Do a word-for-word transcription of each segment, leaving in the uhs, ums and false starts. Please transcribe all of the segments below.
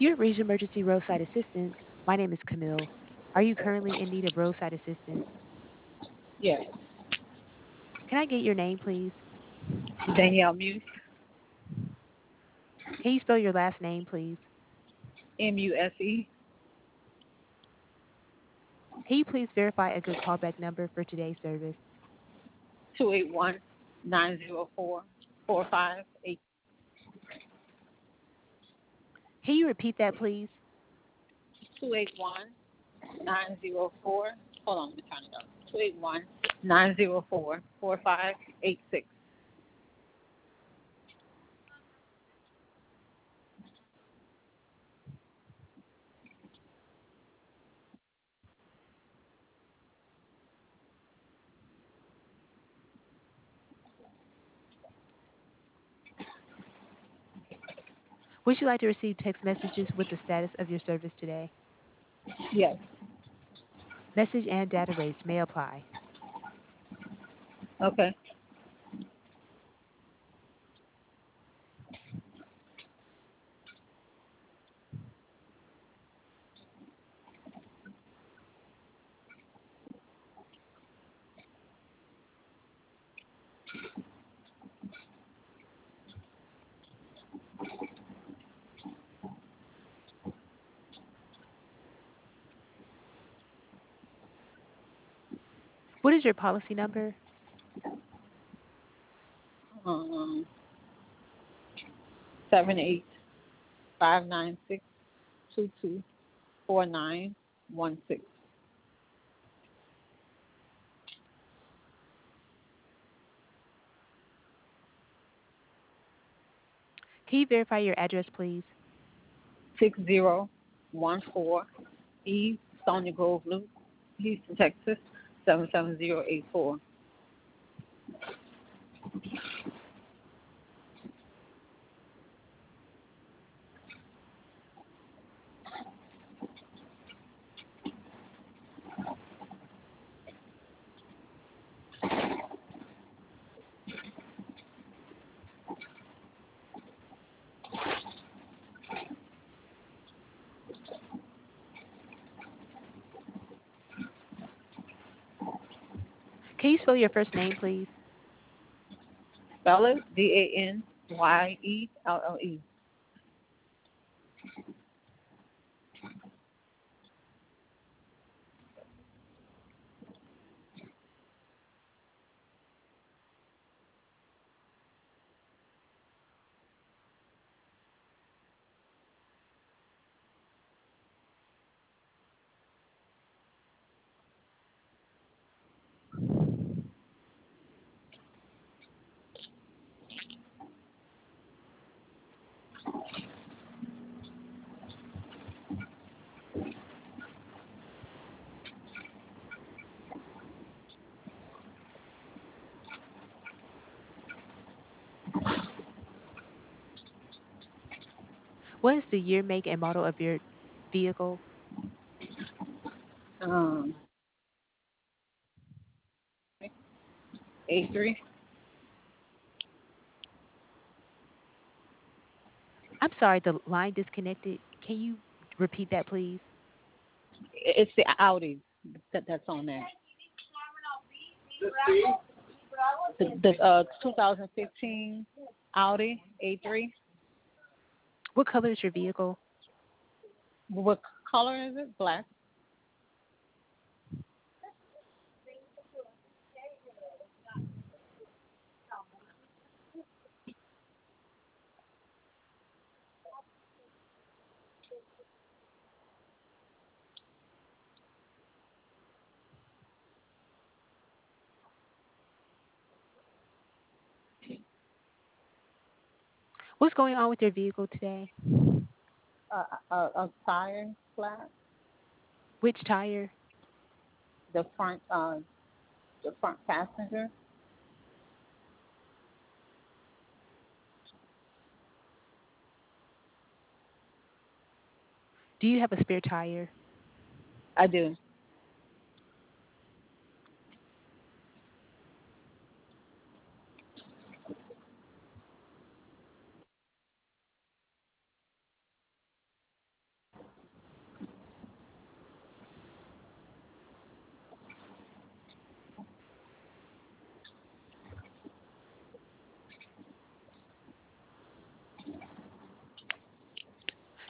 You have reached emergency roadside assistance. My name is Camille. Are you currently in need of roadside assistance? Yes. Can I get your name, please? Danielle Muse, Can you spell your last name, please? M U S E, Can you please verify a good callback number for today's service? two eight one nine zero four four five eight Can you repeat that, please? two eight one nine zero four. Hold on, let me turn it up. Two eight one nine zero four four five eight six. Would you like to receive text messages with the status of your service today? Yes. Message and data rates may apply. Okay. What is your policy number? Um, seven eight five nine six two two four nine one six. Can you verify your address, please? Six zero one four E Stony Grove Loop, Houston, Texas seven seven zero eight four. Can you spell your first name, please? Spell it D A N Y E L L E. What is the year, make, and model of your vehicle? Um, A three. I'm sorry, the line disconnected. Can you repeat that, please? It's the Audi that that's on there. The, the uh, twenty fifteen Audi A three. What color is your vehicle? What color is it? Black. What's going on with your vehicle today? Uh, a, a tire flat. Which tire? The front uh, the front passenger. Do you have a spare tire? I do.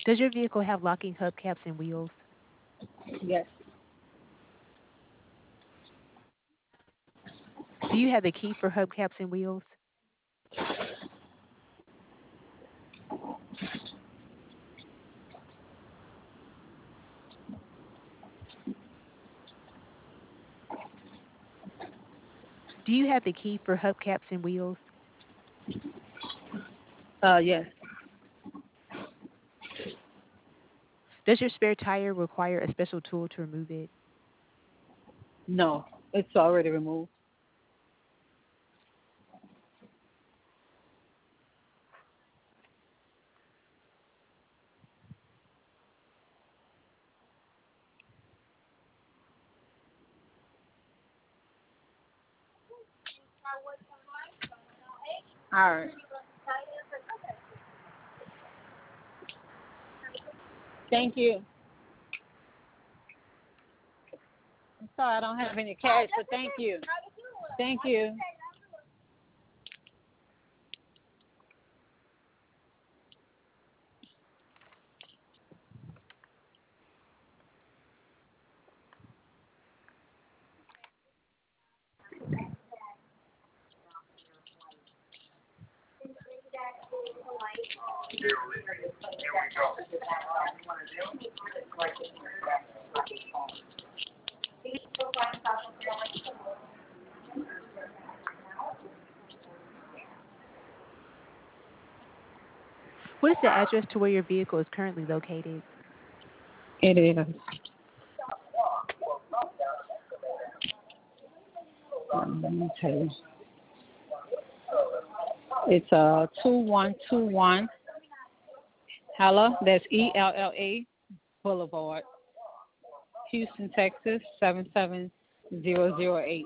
Does your vehicle have locking hubcaps and wheels? Yes. Do you have the key for hubcaps and wheels? Do you have the key for hubcaps and wheels? Uh, yes. Does your spare tire require a special tool to remove it? No, it's already removed. All right. Thank you. I'm sorry I don't have any cash, but thank you. Thank you. What is the address to where your vehicle is currently located? It is. Let me tell you. It's uh two one two one Hella. That's E L L A Boulevard, Houston, Texas seven seven zero zero eight.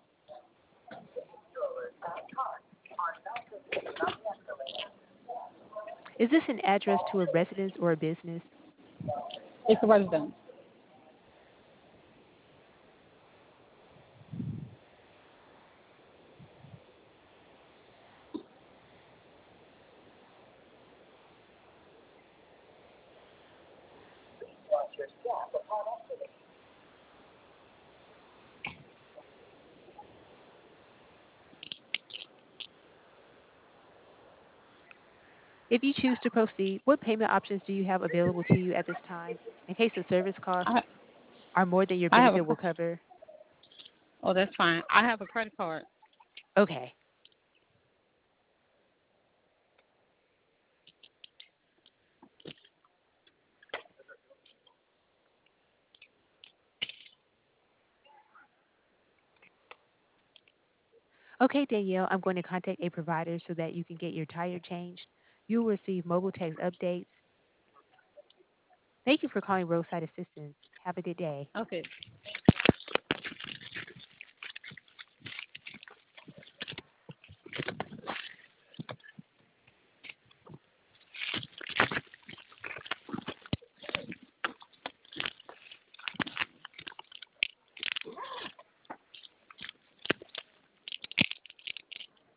Is this an address to a residence or a business? It's a residence. If you choose to proceed, what payment options do you have available to you at this time in case the service costs I are more than your I have a benefit will cover? oh that's fine. I have a credit card. Okay. Okay, Danielle, I'm going to contact a provider so that you can get your tire changed. You will receive mobile text updates. Thank you for calling Roadside Assistance. Have a good day. Okay.